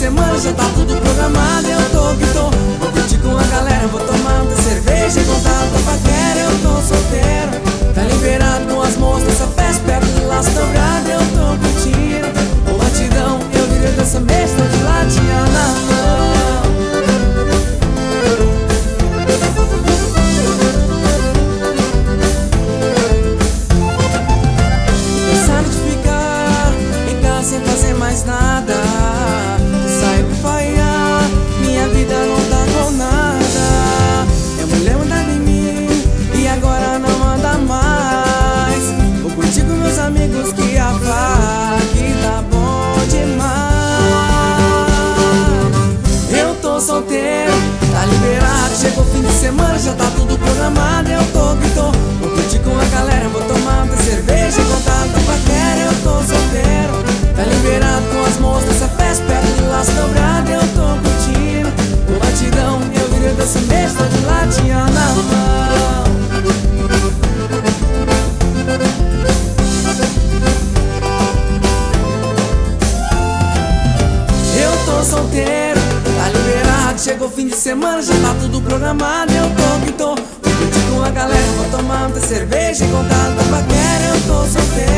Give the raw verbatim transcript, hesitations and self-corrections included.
semana já tá tudo programado. Eu tô que tô, vou curtir com a galera, vou tomar muita cerveja e contar tanta paquera. Eu tô solteiro, tá liberado com as moças dessa festa perto de Las Dobradas. Eu tô curtindo, ô batidão, eu virei dessa mesa, tô de latinha na mão. Cansado de ficar em casa sem fazer mais nada, saio pra falhar, minha vida não tá com nada. Minha mulher mandava em mim e agora não manda mais. Vou curtir com meus amigos que a que tá bom demais. Eu tô solteiro, tá liberado, chegou o fim de semana, já tá tudo programado. Eu tô que tô, vou curtir com a galera, vou tomar muita cerveja e contar tanta paquera. Eu tô solteiro, tá liberado com as moças dessa festa perto de Las Dobradas. Eu tô curtindo, o batidão, eu virei dessa mesa, tô de latinha na mão. Eu tô solteiro, tá liberado, chegou o fim de semana, já tá tudo programado. Eu tô que tô, vou curtir com a galera, vou tomar muita cerveja e contar tanta paquera. Eu tô solteiro,